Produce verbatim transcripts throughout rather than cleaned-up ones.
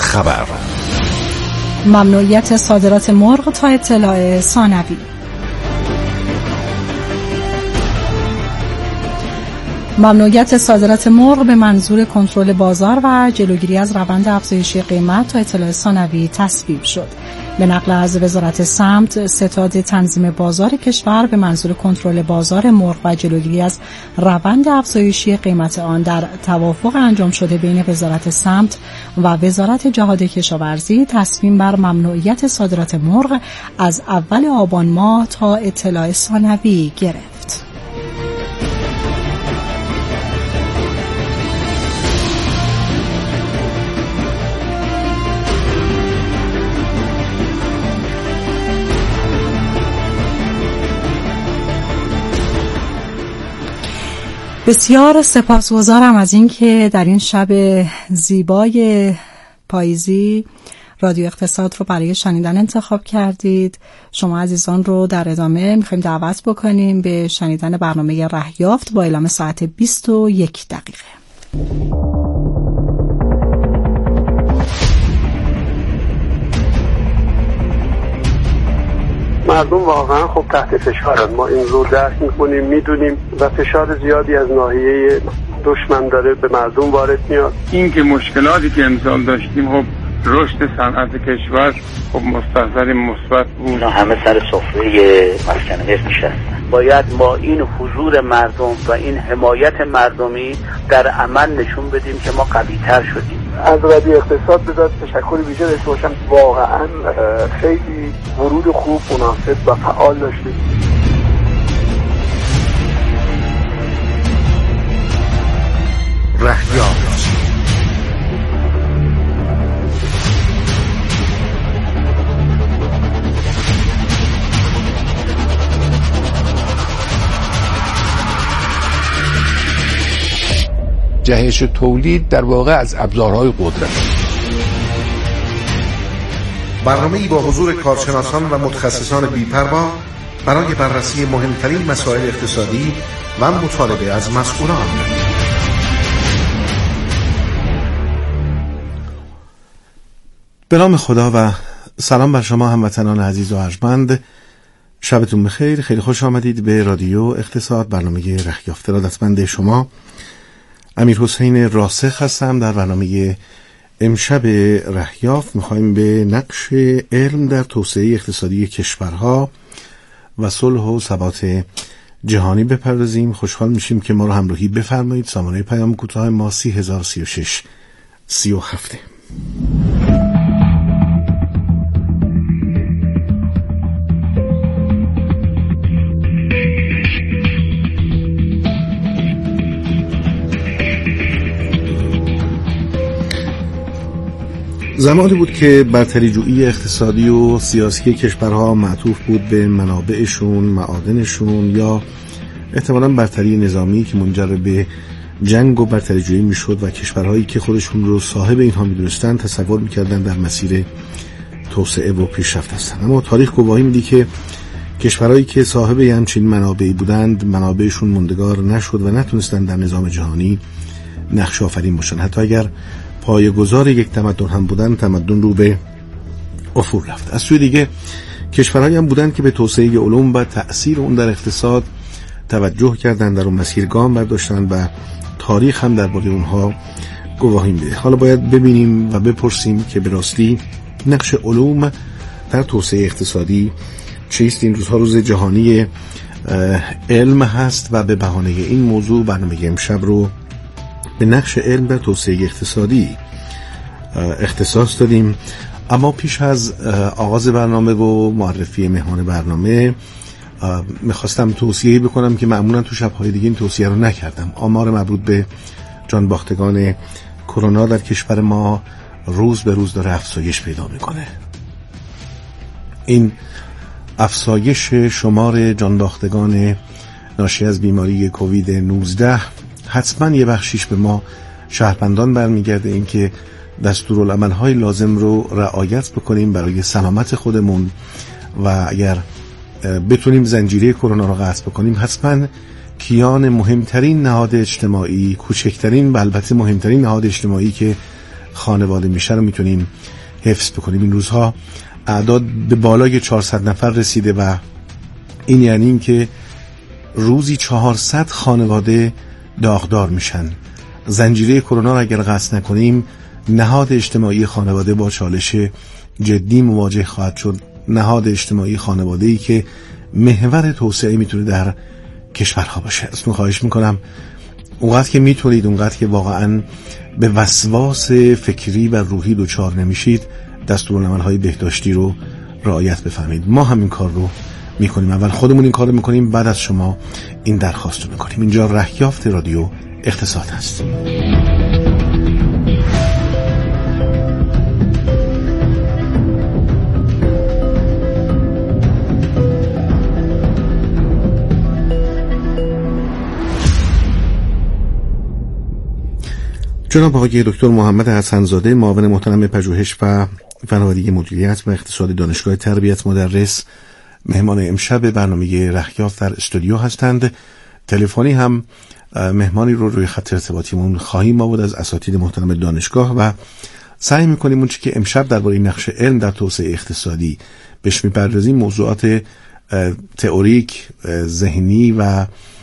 خبر. ممنوعیت صادرات مرغ تا اطلاع ثانوی. ممنوعیت صادرات مرغ به منظور کنترل بازار و جلوگیری از روند افزایشی قیمت تا اطلاع ثانوی تصویب شد. به نقل از وزارت سمت، ستاد تنظیم بازار کشور به منظور کنترل بازار مرغ و جلوگیری از روند افزایشی قیمت آن در توافق انجام شده بین وزارت سمت و وزارت جهاد کشاورزی تصمیم بر ممنوعیت صادرات مرغ از اول آبان ماه تا اطلاع ثانوی گرفت. بسیار سپاسگزارم از اینکه در این شب زیبای پاییزی رادیو اقتصاد رو برای شنیدن انتخاب کردید. شما عزیزان رو در ادامه میخوایم دعوت بکنیم به شنیدن برنامه رهیافت با اعلام ساعت بیست و یک دقیقه. مردم واقعا خب تحت فشارن، ما این رو درک میکنیم، میدونیم و فشار زیادی از ناحیه دشمن داره به مردم وارد میاد. این که مشکلاتی که امسال داشتیم خب رشد صنعت کشور خب مستحضر مثبت بود. اینا همه سر سفره مسکن حزب نشستن. باید ما این حضور مردم و این حمایت مردمی در عمل نشون بدیم که ما قوی‌تر شدیم. از رادیو اقتصاد بذات تشکر ویژه داشته باشم، واقعا خیلی ورود خوب، مناسب و فعال داشتیم. رهیافت جهش تولید در واقع از ابزارهای قدرت. برنامه‌ای با حضور کارشناسان و متخصصان بی‌پروا برای بررسی مهمترین مسائل اقتصادی و مطالبه از مسئولان. به نام خدا و سلام بر شما هموطنان عزیز و ارجمند. شبتون بخیر. خیلی خوش آمدید به رادیو اقتصاد، برنامه رهیافت. ارادتمند شما امیر حسین راسخ هستم. در برنامه امشب رهیافت میخوایم به نقش علم در توسعه اقتصادی کشورها و صلح و ثبات جهانی بپردازیم. خوشحال میشیم که ما رو همراهی بفرمایید. سامانه پیام کوتاه ما سی هزار سی و شش سی و هفت. زمانی بود که برتری جویی اقتصادی و سیاسی کشورها معطوف بود به منابعشون، معادنشون، یا احتمالاً برتری نظامی که منجر به جنگ و برتری جویی میشد و کشورهایی که خودشون رو صاحب اینها میدونستن تصور میکردن در مسیر توسعه و پیشرفت هستن. اما تاریخ گواهی میده که کشورهایی که صاحب همچین منابعی بودند منابعشون موندگار نشد و نتونستن در نظام جهانی نقش آفرین باشن. حتی اگر پایه‌گذار یک تمدن هم بودن، تمدن رو به افول رفت. از سوی دیگه کشورهایی هم بودن که به توسعه علوم و تأثیر اون در اقتصاد توجه کردن، در اون مسیر گام برداشتن و تاریخ هم درباره اونها گواهی میده. حالا باید ببینیم و بپرسیم که به راستی نقش علوم در توسعه اقتصادی چیست. این روزها روز جهانی علم هست و به بهانه این موضوع برنامه امشب رو به نقش علم در توسعه اقتصادی اختصاص دادیم. اما پیش از آغاز برنامه و معرفی مهمان برنامه میخواستم توصیه بکنم که معمولا تو شب‌های دیگه این توصیه رو نکردم. آمار مربوط به جان باختگان کرونا در کشور ما روز به روز داره افزایش پیدا میکنه. این افزایش شمار جان باختگان ناشی از بیماری کووید نوزده حتما یه بخشیش به ما شهروندان برمیگرده، این که دستورالعمل‌های لازم رو رعایت بکنیم برای سلامت خودمون و اگر بتونیم زنجیره کرونا رو قطع بکنیم حتما کیان مهمترین نهاد اجتماعی، کوچکترین و البته مهمترین نهاد اجتماعی که خانواده میشه رو میتونیم حفظ بکنیم. این روزها اعداد به بالای چهارصد نفر رسیده و این یعنی این که روزی چهارصد خانواده داغدار میشن. زنجیره کرونا را اگر قطع نکنیم نهاد اجتماعی خانواده با چالش جدی مواجه خواهد شد. نهاد اجتماعی خانواده‌ای که محور توسعه میتونه در کشورها باشه. از من خواهش میکنم اونقدر که میتونید، اونقدر که واقعا به وسواس فکری و روحی دچار نمیشید، دستورالعمل‌های بهداشتی رو رعایت بفرمایید. ما هم این کار رو میکنیم. اول خودمون این کار رو میکنیم، بعد از شما این درخواست رو میکنیم. اینجا رهیافت رادیو اقتصاد هست. جناب آقای دکتر محمد حسن‌زاده، معاون محترم پژوهش و فناوری مدیریت و اقتصاد دانشگاه تربیت مدرس، مهمان امشب برنامه رهیافت در استودیو هستند. تلفنی هم مهمانی رو روی خط ارتباطیمون خواهیم آورد از اساتید محترم دانشگاه و سعی می‌کنیم اون چیزی که امشب درباره نقش علم در توسعه اقتصادی بهش می‌پردازیم موضوعات تئوریک، ذهنی و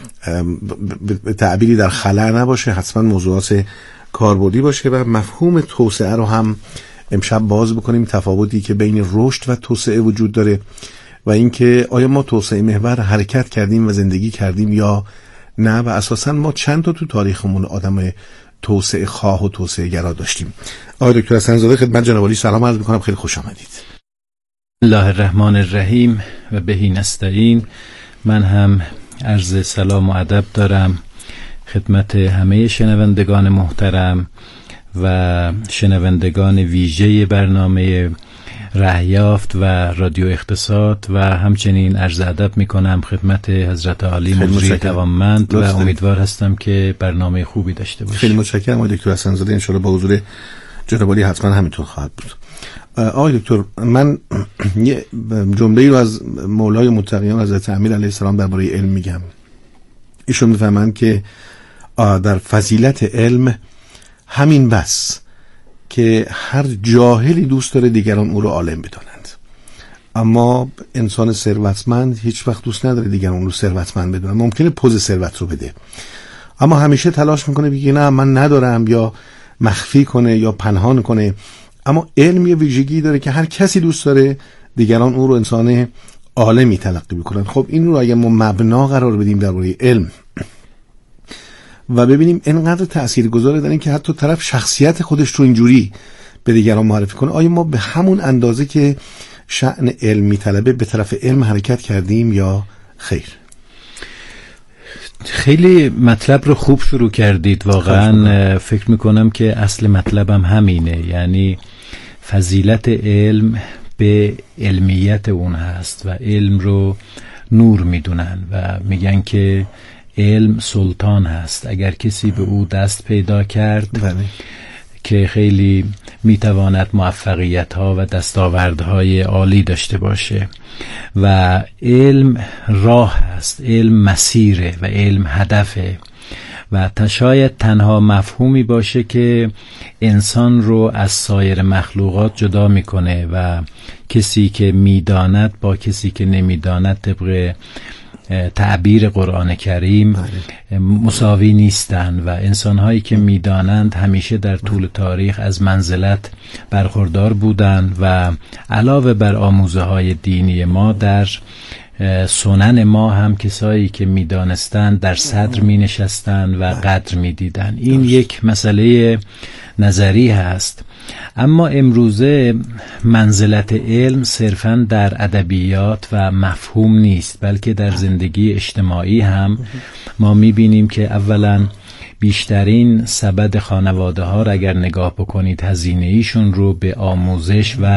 به تعبیری در خلا نباشه، حتما موضوعات کاربردی باشه و مفهوم توسعه رو هم امشب باز بکنیم، تفاوتی که بین رشد و توسعه وجود داره و اینکه آیا ما توسعه محور حرکت کردیم و زندگی کردیم یا نه و اساسا ما چند تا تو تاریخمون آدم توسعه خواه و توسعه گرا داشتیم. آقای دکتر حسن‌زاده، خدمت جناب عالی سلام عرض می‌کنم، خیلی خوش آمدید. الله الرحمن الرحیم و بهی نستعین. من هم عرض سلام و ادب دارم خدمت همه شنوندگان محترم و شنوندگان ویژه برنامه رهیافت و رادیو اقتصاد و همچنین عرض ادب میکنم خدمت حضرت عالی مجری توانمند و امیدوار هستم که برنامه خوبی داشته باشیم. خیلی متشکرم آقای دکتر حسن‌زاده، ان شاءالله با حضور جناب عالی حتما همینطور خواهد بود. آقای دکتر، من یه جمله‌ای رو از مولای متقیان حضرت امیر علیه السلام درباره علم میگم. ایشون میفهمند که در فضیلت علم همین بس که هر جاهلی دوست داره دیگران او رو عالم بدانند، اما انسان ثروتمند هیچ وقت دوست نداره دیگران او رو ثروتمند بدونن. ممکنه پوز ثروت رو بده اما همیشه تلاش میکنه بگه نه من ندارم، یا مخفی کنه یا پنهان کنه. اما علم یه ویژگی داره که هر کسی دوست داره دیگران او رو انسان عالمی تلقی بکنن. خب این رو اگه ما مبنا قرار بدیم درباره علم و ببینیم اینقدر تاثیرگذاره در این که حتی طرف شخصیت خودش رو اینجوری به دیگران معرفی کنه، آیا ما به همون اندازه که شأن علم میطلبه به طرف علم حرکت کردیم یا خیر؟ خیلی مطلب رو خوب شروع کردید. واقعا فکر میکنم که اصل مطلبم همینه، یعنی فضیلت علم به علمیت اون هست و علم رو نور میدونن و میگن که علم سلطان هست. اگر کسی به او دست پیدا کرد بله. که خیلی میتواند موفقیت ها و دستاوردهای عالی داشته باشه و علم راه هست، علم مسیره و علم هدفه و شاید تنها مفهومی باشه که انسان رو از سایر مخلوقات جدا میکنه و کسی که میداند با کسی که نمیداند طبق تعبیر قرآن کریم بله. مساوی نیستند و انسان‌هایی که می‌دانند همیشه در طول تاریخ از منزلت برخوردار بودند و علاوه بر آموزه‌های دینی ما در سنن ما هم کسایی که می‌دانستند در صدر می‌نشستند و قدر می‌دیدند. این یک مسئله نظری هست. اما امروزه منزلت علم صرفاً در ادبیات و مفهوم نیست، بلکه در زندگی اجتماعی هم ما می‌بینیم که اولاً بیشترین سبد خانواده ها را اگر نگاه بکنید هزینه ایشون رو به آموزش و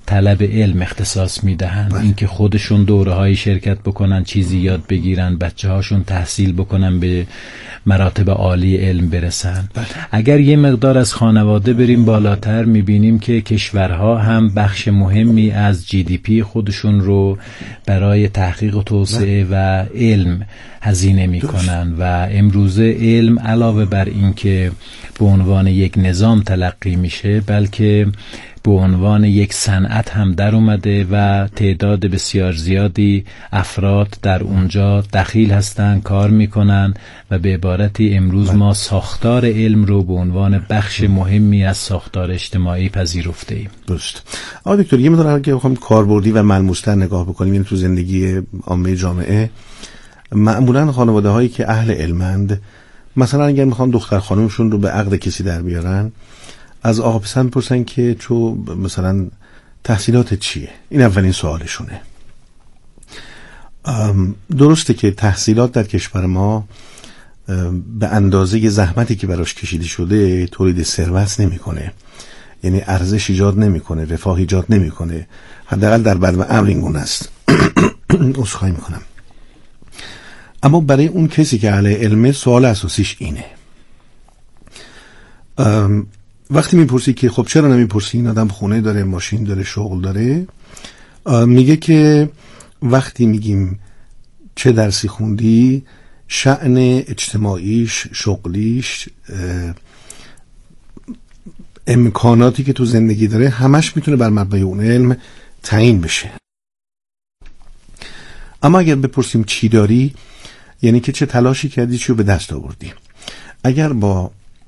طلب علم اختصاص میدهند، اینکه خودشون دوره های شرکت بکنن، چیزی یاد بگیرن، بچه هاشون تحصیل بکنن، به مراتب عالی علم برسن. بله. اگر یه مقدار از خانواده بریم بالاتر میبینیم که کشورها هم بخش مهمی از جی دی پی خودشون رو برای تحقیق و توسعه بله. و علم هزینه میکنن و امروزه علم علاوه بر این که به عنوان یک نظام تلقی میشه، بلکه به عنوان یک صنعت هم در اومده و تعداد بسیار زیادی افراد در اونجا دخیل هستن، کار میکنن و به عبارتی امروز بله. ما ساختار علم رو به عنوان بخش مهمی از ساختار اجتماعی پذیرفته ایم. درست. آقای دکتر، یه مقدار اگه بخوام کاربردی و ملموس‌تر نگاه بکنیم، یعنی تو زندگی عامه جامعه معمولا خانواده هایی که اهل علمند، مثلا اگر میخوان دختر خانمشون رو به عقد کسی در بیارن، از آقا پسر میپرسن که تو مثلا تحصیلات چیه؟ این اولین سوالشونه. درسته که تحصیلات در کشور ما به اندازه زحمتی که براش کشیده شده تولید ثروت نمیکنه، یعنی ارزش ایجاد نمیکنه، رفاه ایجاد نمیکنه، حداقل در بد و امر این گونه است. عذرخواهی میکنم. اما برای اون کسی که اهل علمه، سوال اساسیش اینه. وقتی میپرسی که خب چرا نمیپرسی این آدم خونه داره، ماشین داره، شغل داره، میگه که وقتی میگیم چه درسی خوندی، شأن اجتماعیش، شغلیش، امکاناتی که تو زندگی داره، همش میتونه بر مبنای اون علم تعیین بشه. اما اگر بپرسیم چی داری، یعنی که چه تلاشی کردی، چی رو به دست آوردی. اگر با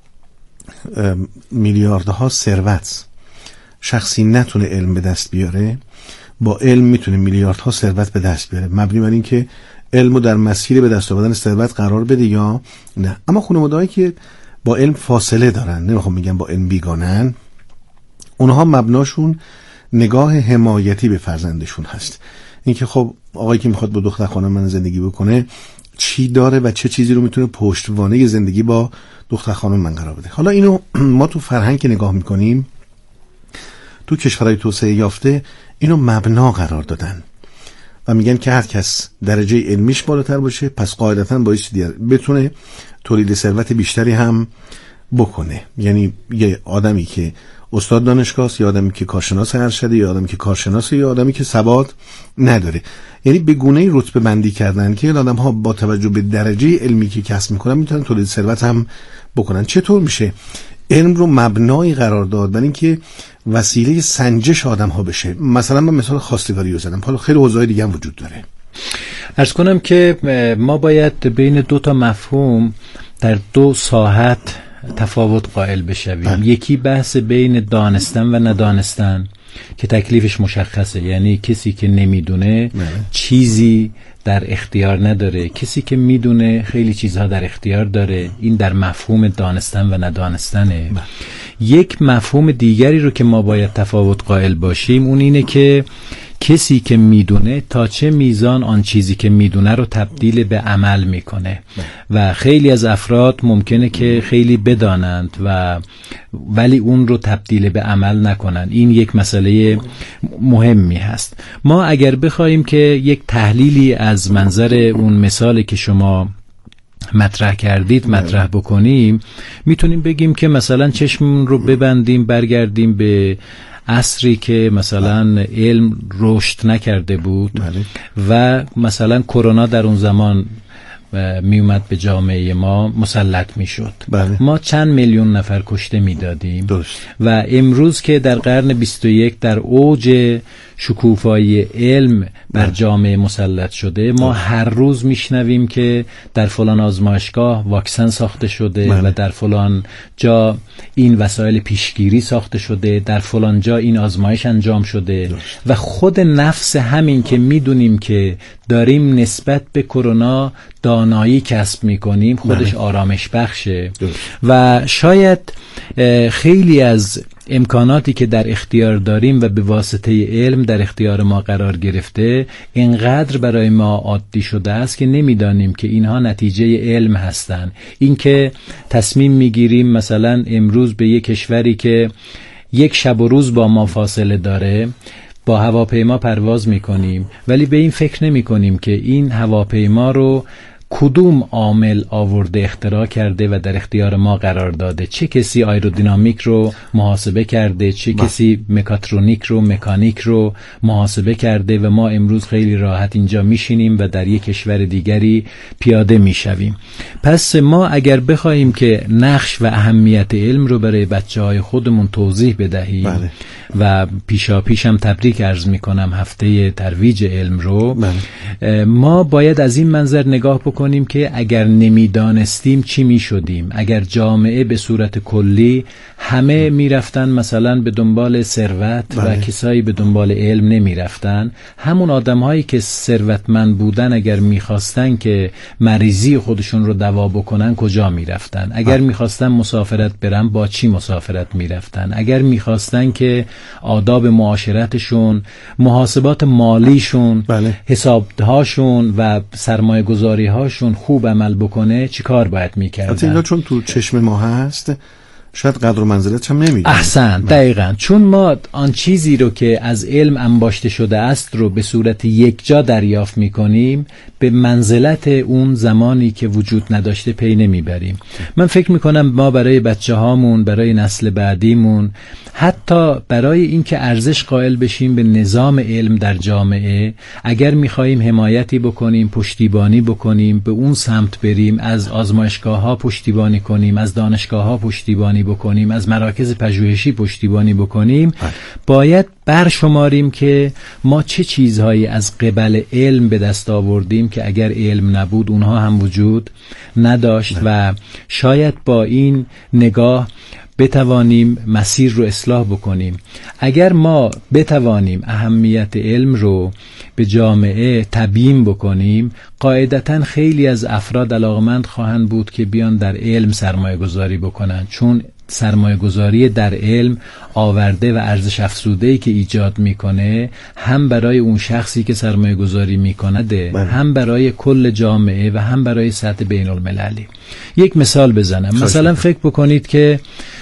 میلیاردها ثروت شخصی نتونه علم به دست بیاره، با علم میتونه میلیاردها ثروت به دست بیاره، مبنی بر این که علمو در مسیر به دست آوردن ثروت قرار بده یا نه. اما خانواده‌هایی که با علم فاصله دارن، نمیخوام میگم با علم بیگانن، اونها مبناشون نگاه حمایتی به فرزندشون هست. اینکه خب آقایی که میخواد با دختر خانم من زندگی بکنه چی داره و چه چیزی رو میتونه پشتوانه زندگی با دختر خانم من قرار بده. حالا اینو ما تو فرهنگ که نگاه میکنیم، تو کشورهای توسعه یافته اینو مبنا قرار دادن و میگن که هر کس درجه علمیش بالاتر باشه، پس قاعدتاً باعث دیگر بتونه تولید ثروت بیشتری هم بکنه. یعنی یه آدمی که استاد دانشگاه است، یا آدمی که کارشناس ارشده، یا آدمی که کارشناسه، یا آدمی که سواد نداره. یعنی به گونه‌ای رتبه بندی کردن که آدم‌ها با توجه به درجه علمی که کسب می‌کنن میتونن تولید ثروت هم بکنن. چطور میشه علم رو مبنایی قرار داد برای اینکه وسیله سنجش آدم‌ها بشه؟ مثلا من مثال خواستگاری رو زدم، حالا خیلی حوزه‌های دیگه هم وجود داره. عرض کنم که ما باید بین دو تا مفهوم در دو ساحت تفاوت قائل بشویم. بله. یکی بحث بین دانستن و ندانستن که تکلیفش مشخصه، یعنی کسی که نمیدونه بله. چیزی در اختیار نداره، کسی که میدونه خیلی چیزها در اختیار داره. این در مفهوم دانستن و ندانستنه. بله. یک مفهوم دیگری رو که ما باید تفاوت قائل باشیم اون اینه که کسی که میدونه تا چه میزان آن چیزی که میدونه رو تبدیل به عمل میکنه و خیلی از افراد ممکنه که خیلی بدانند و ولی اون رو تبدیل به عمل نکنن. این یک مسئله مهمی هست. ما اگر بخوایم که یک تحلیلی از منظر اون مثالی که شما مطرح کردید مطرح بکنیم، میتونیم بگیم که مثلا چشممون رو ببندیم، برگردیم به عصری که مثلا علم رشد نکرده بود بله. و مثلا کرونا در اون زمان می اومد به جامعه ما مسلط می شد بله. ما چند میلیون نفر کشته می دادیم درست. و امروز که در قرن بیست و یک در اوج شکوفایی علم بر جامعه مسلط شده، ما بله. هر روز می شنویم که در فلان آزمایشگاه واکسن ساخته شده بله. و در فلان جا این وسایل پیشگیری ساخته شده، در فلان جا این آزمایش انجام شده درست. و خود نفس همین که می دونیم که داریم نسبت به کرونا دانایی کسب میکنیم خودش بله. آرامش بخشه درست. و شاید خیلی از امکاناتی که در اختیار داریم و به واسطه علم در اختیار ما قرار گرفته اینقدر برای ما عادی شده است که نمیدانیم که اینها نتیجه علم هستند. این که تصمیم میگیریم مثلا امروز به یک کشوری که یک شب و روز با ما فاصله داره با هواپیما پرواز میکنیم ولی به این فکر نمی کنیم که این هواپیما رو کدوم عامل آورده اختراع کرده و در اختیار ما قرار داده. چه کسی آیرودینامیک رو محاسبه کرده، چه با. کسی مکاترونیک رو، مکانیک رو محاسبه کرده و ما امروز خیلی راحت اینجا میشینیم و در یک کشور دیگری پیاده میشویم. پس ما اگر بخوایم که نقش و اهمیت علم رو برای بچه‌های خودمون توضیح بدهیم بله. و پیشا پیشم تبریک عرض میکنم هفته ترویج علم رو بله. ما باید از این منظر نگاه بکنیم که اگر نمیدانستیم چی میشدیم. اگر جامعه به صورت کلی همه میرفتن مثلا به دنبال ثروت بله. و کسایی به دنبال علم نمیرفتن، همون آدمهایی که ثروتمند بودن اگر میخواستن که مریضی خودشون رو دوا بکنن کجا میرفتن؟ اگر میخواستن مسافرت برن با چی مسافرت میرفتن؟ اگر میخواستن که آداب معاشرتشون، محاسبات مالیشون بله. حسابهاشون و سرمایه گذاری هاشون خوب عمل بکنه چی کار باید میکردن؟ حتی اینا چون تو چشم ما هست شاید قدر و منزلت هم نمیدونیم. احسن دقیقاً، چون ما آن چیزی رو که از علم انباشته شده است رو به صورت یک جا دریافت میکنیم، به منزلت اون زمانی که وجود نداشته پی نمیبریم. من فکر میکنم ما برای بچه هامون، برای نسل بعدیمون، حتی برای اینکه ارزش قائل بشیم به نظام علم در جامعه، اگر میخواییم حمایتی بکنیم، پشتیبانی بکنیم، به اون سمت بریم، از آزمایشگاه ها پشتیبانی کنیم، از دانشگاه ها پشتیبانی بکنیم، از مراکز پژوهشی پشتیبانی بکنیم، باید برشماریم که ما چه چیزهایی از قبل علم به دست آوردیم که اگر علم نبود اونها هم وجود نداشت و شاید با این نگاه بتوانیم مسیر رو اصلاح بکنیم. اگر ما بتوانیم اهمیت علم رو به جامعه تبیین بکنیم، قاعدتاً خیلی از افراد علاقمند خواهند بود که بیان در علم سرمایه گذاری بکنن، چون سرمایه گذاری در علم آورده و ارزش افزوده‌ای که ایجاد میکنه هم برای اون شخصی که سرمایه گذاری میکنه، هم برای کل جامعه و هم برای سطح بین المللی. یک مثال بزنم. مثلا فکر بکنید که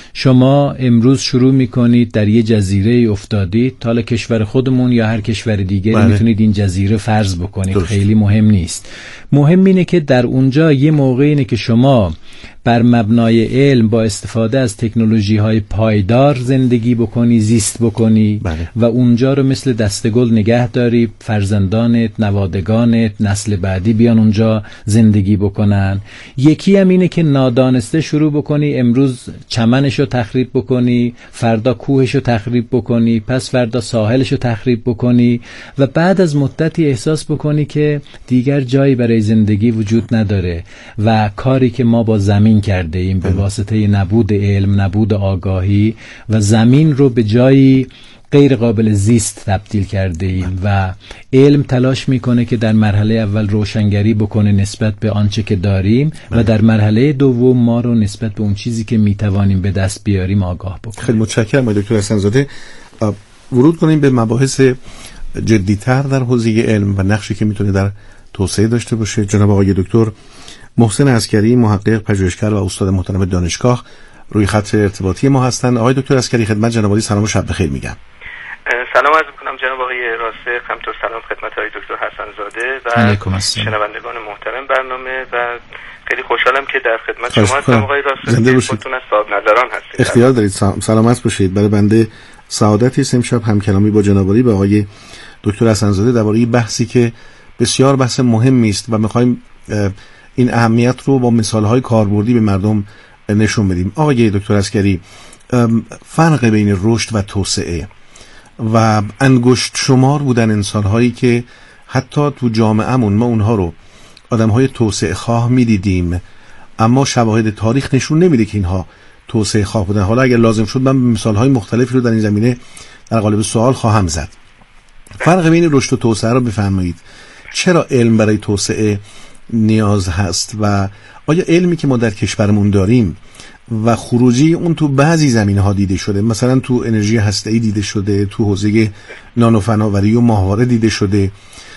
شما امروز شروع میکنید در یه جزیره افتادید، حالا کشور خودمون یا هر کشور دیگری بله. میتونید این جزیره فرض بکنید، درست. خیلی مهم نیست. مهم اینه که در اونجا یه موقع اینه که شما بر مبنای علم با استفاده از تکنولوژی های پایدار زندگی بکنی، زیست بکنی بله. و اونجا رو مثل دستگل نگه داری، فرزندانت، نوادگانت، نسل بعدی بیان اونجا زندگی بکنن. یکی هم اینه که نادانسته شروع بکنی، امروز چمنش رو تخریب بکنی، فردا کوهش رو تخریب بکنی، پس فردا ساحلش رو تخریب بکنی و بعد از مدتی احساس بکنی که دیگر جایی برای زندگی وجود نداره و کاری که ما با زمین کرده ایم به واسطه نبود علم، نبود آگاهی و زمین رو به جایی غیر قابل زیست تبدیل کرده ایم و علم تلاش میکنه که در مرحله اول روشنگری بکنه نسبت به آنچه که داریم و در مرحله دوم ما رو نسبت به اون چیزی که میتوانیم به دست بیاریم آگاه بکنه. خیلی متشکرم دکتر حسن‌زاده. ورود کنیم به مباحث جدی‌تر در حوزه علم و نقشی که میتونه در توسعه داشته باشه. جناب آقای دکتر محسن عسکری، محقق، پژوهشگر و استاد محترم دانشگاه روی خط ارتباطی ما هستند. آقای دکتر عسکری خدمت جناب عالی سلام و شب بخیر میگم. سلام عرض می‌کنم جناب آقای راسخ، همینطور سلام خدمت آقای دکتر حسن‌زاده و شنوندگان محترم برنامه و خیلی خوشحالم که در خدمت شما هستم آقای راسخ. خودتون از صاحب نظران هستید. اختیار دارید. سلامت باشید. برای بنده سعادتی است امشب همکلامی با جناب عالی با آقای دکتر حسن‌زاده درباره بحثی که بسیار بحث مهمی است و می‌خوایم این اهمیت رو با مثال‌های کاربردی به مردم نشون بدیم. آقای دکتر عسکری، فرق بین رشد و توسعه و انگشت شمار بودن انسان‌هایی که حتی تو جامعه‌مون ما اونها رو آدم‌های توسعه خواه می‌دیدیم، اما شواهد تاریخ نشون نمیده که اینها توسعه خواه بودن. حالا اگر لازم شد من مثال‌های مختلفی رو در این زمینه در قالب سوال خواهم زد. فرق بین رشد و توسعه رو بفرمایید. چرا علم برای توسعه نیاز هست و آیا علمی که ما در کشورمون داریم و خروجی اون تو بعضی زمینه‌ها دیده شده، مثلا تو انرژی هسته‌ای دیده شده، تو حوزه نانو فناوری و ماهواره دیده شده،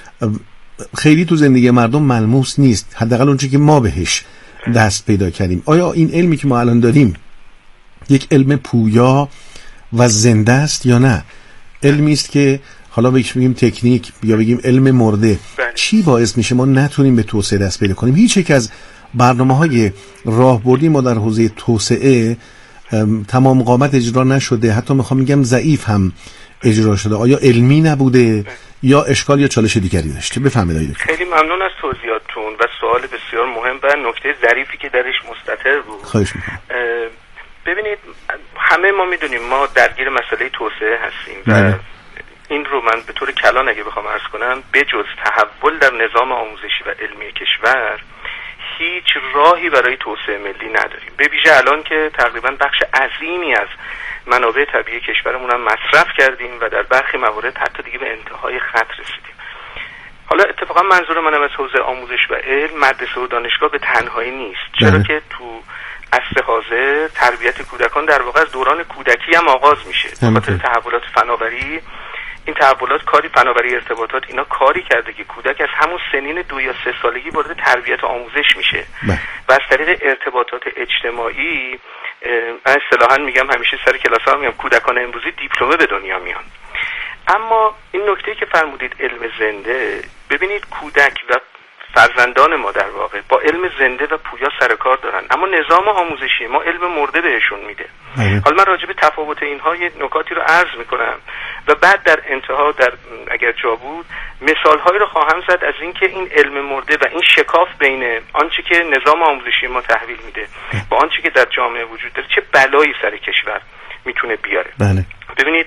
خیلی تو زندگی مردم ملموس نیست، حداقل اونچه که ما بهش دست پیدا کردیم. آیا این علمی که ما الان داریم یک علم پویا و زنده است یا نه؟ علمی است که حالا بگیم تکنیک یا بگیم علم مرده، بله. چی باعث میشه ما نتونیم به توسعه دست پیدا کنیم؟ هیچ یک از برنامه‌های راهبردی ما در حوزه توسعه تمام قامت اجرا نشده، حتی میخوام میگم ضعیف هم اجرا شده. آیا علمی نبوده بله. یا اشکال یا چالش دیگری داشته؟ بفرمایید. خیلی ممنون از توضیحاتتون و سوال بسیار مهم و نکته ظریفی که درش مستتر بود. خواهش میکنم. ببینید همه ما میدونیم ما درگیر مسئله توسعه هستیم و بله. این رو من به طور کلان اگه بخوام عرض کنم، بجز تحول در نظام آموزشی و علمی کشور هیچ راهی برای توسعه ملی نداریم. به ویژه الان که تقریبا بخش عظیمی از منابع طبیعی کشورمون هم مصرف کردیم و در برخی موارد حتی دیگه به انتهای خط رسیدیم. حالا اتفاقا منظور منم از حوزه آموزش و علم مدرسه و دانشگاه به تنهایی نیست، چرا که تو عصر حاضر تربیت کودکان در واقع از دوران کودکی هم آغاز میشه. به خاطر تحولات فناوری، این تحولات کاری فناوری ارتباطات اینا کاری کرده که کودک از همون سنین دو یا سه سالگی وارد تربیت آموزش میشه بله. و از طریق ارتباطات اجتماعی اصطلاحاً میگم همیشه سر کلاس ها میگم کودکان امروزی دیپلمه به دنیا میان. اما این نکته که فرمودید علم زنده، ببینید کودک و فرزندان ما در واقع با علم زنده و پویا سر کار دارن، اما نظام آموزشی ما علم مرده بهشون میده. حالا من راجع به تفاوت اینها یه نکاتی رو عرض میکنم و بعد در انتها در اگر جا بود مثالهایی رو خواهم زد از اینکه این علم مرده و این شکاف بین آنچه که نظام آموزشی ما تحویل میده و آنچه که در جامعه وجود داره چه بلایی سر کشور میتونه بیاره. بله. ببینید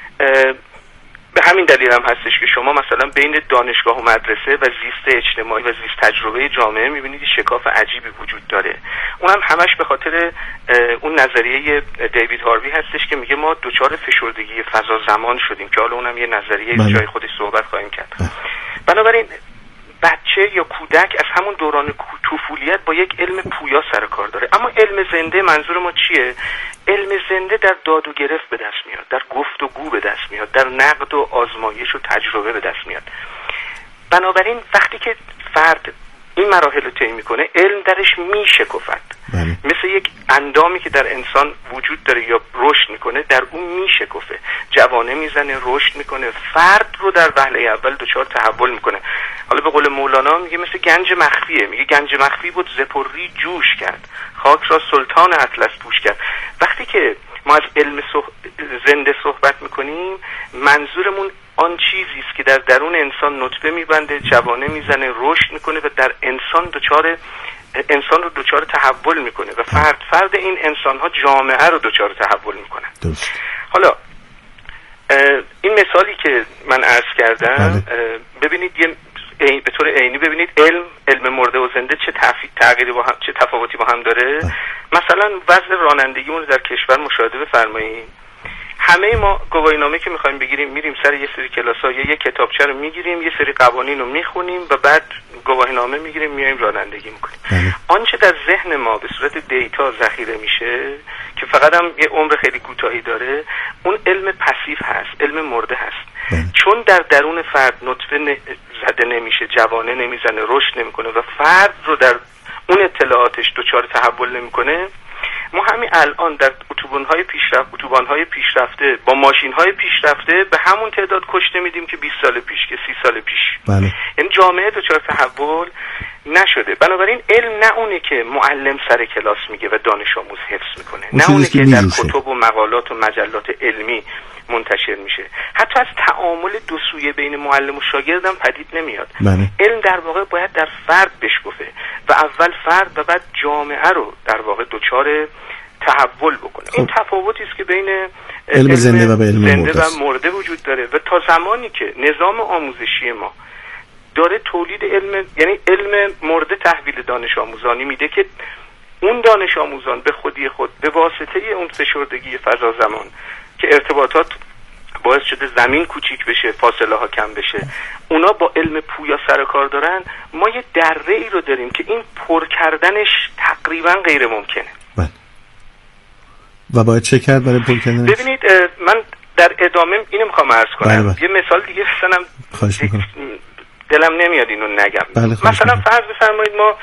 به همین دلیل هم هستش که شما مثلا بین دانشگاه و مدرسه و زیست اجتماعی و زیست تجربه جامعه میبینید شکاف عجیبی وجود داره. اونم همش به خاطر اون نظریه دیوید هاروی هستش که میگه ما دوچار فشردگی فضا زمان شدیم که حالا اونم یه نظریه بله. جای خودش صحبت خواهیم کرد. بنابراین بچه یا کودک از همون دوران طفولیت با یک علم پویا سر کار داره. اما علم زنده منظور ما چیه؟ علم زنده در داد و گرفت به دست میاد، در گفت و گو به دست میاد، در نقد و آزمایش و تجربه به دست میاد. بنابراین وقتی که فرد این مراحل رو طی میکنه علم درش میشکفد. بله. مثل یک اندامی که در انسان وجود داره یا رشد میکنه در اون میشکفه، جوانه میزنه، رشد میکنه، فرد رو در وهله اول دچار تحول میکنه. حالا به قول مولانا میگه مثل گنج مخفیه، میگه گنج مخفی بود زپری جوش کرد، خاک را سلطان اطلس پوش کرد. وقتی که ما از علم صح... زنده صحبت میکنیم منظورمون آن چیزی است که در درون انسان نطفه میبنده، جوانه میزنه، رشد میکنه و در انسان دچار انسان رو دچار تحول میکنه و فرد فرد این انسان ها جامعه رو دچار تحول میکنه. درست. حالا این مثالی که من عرض کردم ببینید یه به طور عینی ببینید علم علم مرده و زنده چه تغییری با هم، چه تفاوتی با هم داره. بله. مثلا وضع رانندگیمون رو در کشور مشاهده بفرمایید. همه ما گواهینامه که میخوایم بگیریم میریم سر یه سری کلاس‌ها یا یه کتابچه رو میگیریم، یه سری قوانین رو میخونیم و بعد گواهینامه میگیریم میایم رانندگی میکنیم. بله. آنچه در ذهن ما به صورت دیتا ذخیره میشه که فقط هم یه عمر خیلی کوتاهی داره، اون علم پسیو هست، علم مرده هست. بله. چون در درون فرد نطفه ن... زده نمیشه، جوانه نمیزنه، رشد نمیکنه و فرد رو در اون اطلاعاتش دچار تحول نمیکنه. ما همین الان در اتوبان‌های پیشرفته اتوبان‌های پیشرفته با ماشین‌های پیشرفته به همون تعداد کشته میدیم که بیست سال پیش، که سی سال پیش. بله. این جامعه دچار تحول نشده. بنابراین علم نه اونه که معلم سر کلاس میگه و دانش آموز حفظ میکنه، نه اونه که در کتب و مقالات و مجلات علمی منتشر میشه. حتی از تعامل دو سویه بین معلم و شاگرد هم پدید نمیاد. بله. علم در واقع باید در فرد بشکفه و اول فرد و بعد جامعه رو در واقع دچار تحول بکنه. خب. این تفاوتی است که بین علم, علم زنده و به علم زنده مرده, و مرده وجود داره و تا زمانی که نظام آموزشی ما داره تولید علم، یعنی علم مرده تحویل دانش آموزانی میده که اون دانش آموزان به خودی خود به واسطه اون فشردگی فضا زمان که ارتباطات باعث شده زمین کوچیک بشه، فاصله ها کم بشه، اونا با علم پویا سر کار دارن. ما یه دره ای رو داریم که این پر کردنش تقریبا غیر ممکنه. بله. و باید چه کرد برای پر کردنش؟ ببینید من در ادامه اینو میخوام عرض کنم. بله بله. یه مثال دیگه بزنم، خواهش میکنم. دلم نمیاد اینو نگم. بله مثلا فرض بفرمایید ما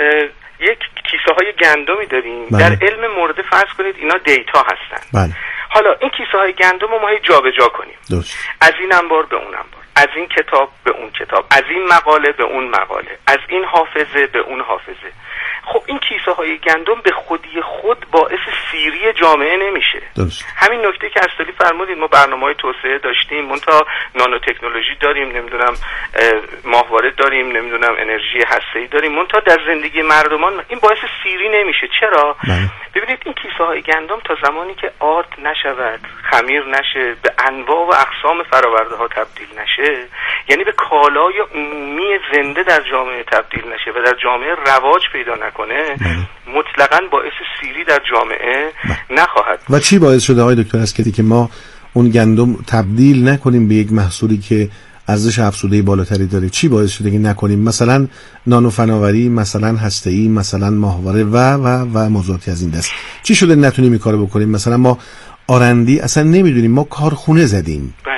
یک کیسه های گندمی داریم. بله. در علم مرده فرض کنید اینا دیتا هستن. بله. حالا این کیسه های گندم رو ما هی جابجا کنیم درست. از این انبار به اون انبار، از این کتاب به اون کتاب، از این مقاله به اون مقاله، از این حافظه به اون حافظه. خب این کیسه های گندم به خودی خود باعث سیری جامعه نمیشه. درست. همین نکته که اصلی فرمودید، ما برنامه‌های توسعه داشتیم، منتها نانو تکنولوژی داریم، نمیدونم ماهواره داریم، نمیدونم انرژی هسته‌ای داریم، منتها در زندگی مردمان این باعث سیری نمیشه. چرا؟ بله. ببینید این کیسه های گندم تا زمانی که آرد نشود، خمیر نشه، به انواع و اقسام فراورده ها تبدیل نشه، یعنی به کالای عمومی زنده در جامعه تبدیل نشه و در جامعه رواج پیدا نکنه، مطلقاً باعث سیری در جامعه نخواهد. و چی باعث شده آقای دکتر اسکری که ما اون گندم تبدیل نکنیم به یک محصولی که ارزش افزوده بالاتری داره؟ چی باعث شده که نکنیم؟ مثلا نانو فناوری، مثلا هسته‌ای، مثلا ماهواره و و و موضوعاتی از این دست. چی شده نتونیم این کارو بکنیم؟ مثلا ما آرندی اصلا نمیدونیم، ما کارخونه زدیم، بله،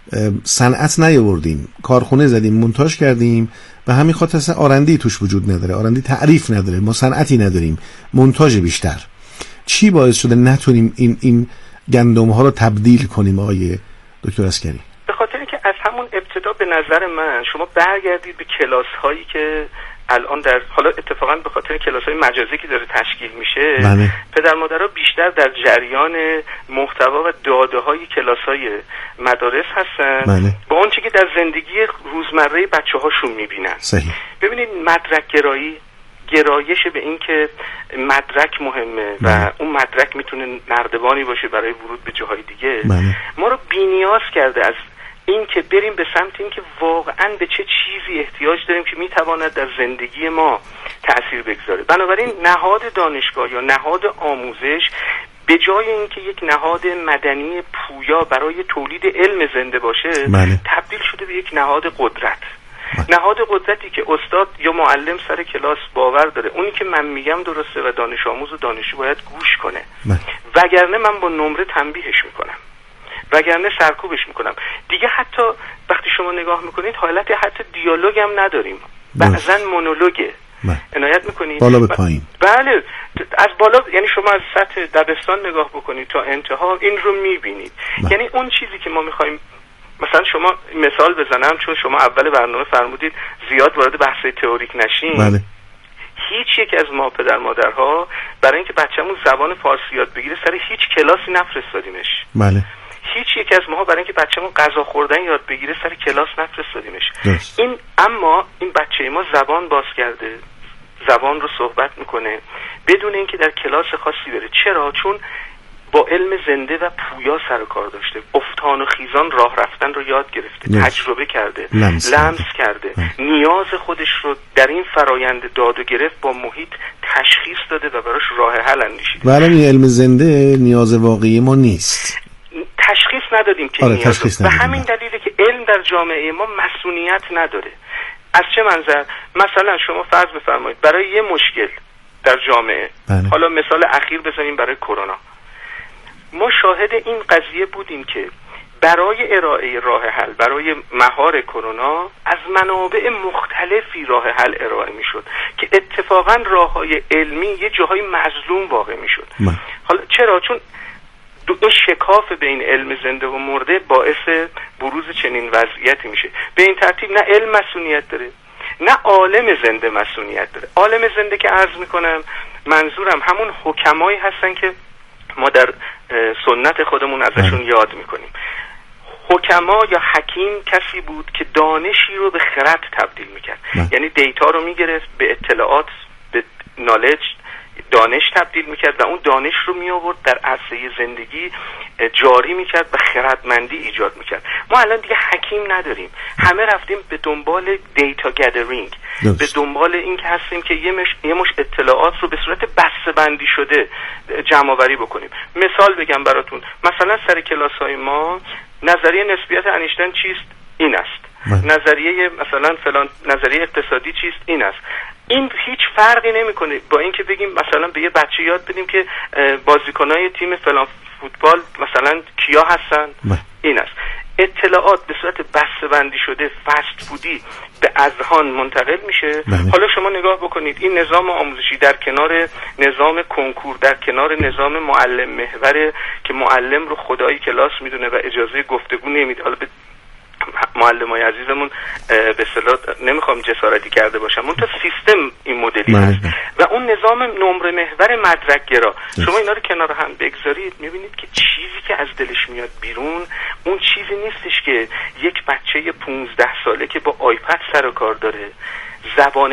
صنعت نیاوردیم، کارخونه زدیم، مونتاژ کردیم، و همین خاطر اصلا آرندی توش وجود نداره، آرندی تعریف نداره، ما صنعتی نداریم، مونتاژ بیشتر. چی باعث شده نتونیم این این گندم ها رو تبدیل کنیم آقای دکتر اسکری؟ به خاطر اینکه از همون ابتدا به نظر من شما برگردید به کلاس هایی که الان در حالا اتفاقا به خاطر کلاس‌های مجازی که داره تشکیل میشه، بله. پدر مادرها بیشتر در جریان محتوا و داده‌های کلاس‌های مدارس هستن، بله. با اون چیزی که در زندگی روزمره بچه‌هاشون میبینن. صحیح. ببینید مدرک گرایی، گرایش به این که مدرک مهمه و بله. اون مدرک میتونه نردبانی باشه برای ورود به جاهای دیگه، بله. ما رو بی‌نیاز کرده از این که بریم به سمت این که واقعاً به چه چیزی احتیاج داریم که میتواند در زندگی ما تأثیر بگذاره. بنابراین نهاد دانشگاه یا نهاد آموزش به جای اینکه یک نهاد مدنی پویا برای تولید علم زنده باشه، بله. تبدیل شده به یک نهاد قدرت. بله. نهاد قدرتی که استاد یا معلم سر کلاس باور داره اونی که من میگم درسته و دانش آموز و دانشجو باید گوش کنه، بله. وگرنه من با نمره تنبیهش میکنم، وگرنه سرکوبش میکنم. دیگه حتی وقتی شما نگاه میکنید حالت حتی دیالوگ هم نداریم، بعضن مونولوگه. عنایت میکنید بالا به پایین. بله، از بالا، یعنی شما از سطح دبستان نگاه بکنید تا انتها این رو میبینید. یعنی اون چیزی که ما میخوایم، مثلا شما مثال بزنم چون شما اول برنامه فرمودید زیاد وارد بحث تئوریک نشیم. بله. هیچ یک از ما پدر مادرها برای اینکه بچه‌مون زبان فارسی یاد بگیره سر هیچ کلاسی نفرستادیمش. بله. هیچ یک از ماها برای اینکه بچه‌مون غذا خوردن یاد بگیره سر کلاس نفرستادیمش. درست. این اما این بچه ما زبان باز کرده، زبان رو صحبت میکنه بدون اینکه در کلاس خاصی بره. چرا؟ چون با علم زنده و پویا سر کار داشته، افتان و خیزان راه رفتن رو یاد گرفته، نفس. تجربه کرده، لمس, لمس کرده، کرده. نیاز خودش رو در این فرایند داد و گرفت با محیط تشخیص داده و براش راه حل اندیشیده. ولی این علم زنده نیاز واقعی ما نیست، تشخیص ندادیم که آره، نیاز، و همین دلیله که علم در جامعه ما مسئولیت نداره. از چه منظر؟ مثلا شما فرض بفرمایید برای یه مشکل در جامعه، بله. حالا مثال اخیر بزنیم برای کرونا، ما شاهد این قضیه بودیم که برای ارائه راه حل برای مهار کرونا از منابع مختلفی راه حل ارائه میشد که اتفاقا راههای علمی یه جاهای مظلوم واقع میشد. حالا چرا؟ چون این شکاف بین علم زنده و مرده باعث بروز چنین وضعیتی میشه. به این ترتیب نه علم مسئولیت داره نه عالم زنده مسئولیت داره. عالم زنده که عرض میکنم منظورم همون حکمایی هستن که ما در سنت خودمون ازشون یاد میکنیم. حکما یا حکیم کسی بود که دانشی رو به خرد تبدیل میکرد، یعنی دیتا رو میگرفت به اطلاعات، به نالج، دانش تبدیل میکرد و اون دانش رو میآورد در عرصه زندگی جاری میکرد و خردمندی ایجاد میکرد. ما الان دیگه حکیم نداریم، همه رفتیم به دنبال دیتا گدرینگ، به دنبال این که هستیم که یه مش, یه مش اطلاعات رو به صورت بسته‌بندی شده جمع آوری بکنیم. مثال بگم براتون، مثلا سر کلاس های ما نظریه نسبیت انیشتین چیست؟ این است. نظریه مثلا فلان نظریه اقتصادی چیست؟ این است. این هیچ فرقی نمیکنه با اینکه بگیم مثلا به یه بچه یاد بدیم که بازیکنای تیم فلان فوتبال مثلا کیا هستن. این است. اطلاعات به صورت بسته‌بندی شده فست فودی به اذهان منتقل میشه. بله. حالا شما نگاه بکنید این نظام آموزشی در کنار نظام کنکور، در کنار نظام معلم محوره که معلم رو خدای کلاس میدونه و اجازه گفتگو نمیده. حالا به معلمای عزیزمون به اصطلاح نمیخوام جسارتی کرده باشم، اون تا سیستم این مدلی هست و اون نظام نمره محور مدرک گرا. شما اینا رو کنار هم بگذارید میبینید که چیزی که از دلش میاد بیرون اون چیزی نیستش که یک بچه پونزده ساله که با آیپد سر و کار داره زبان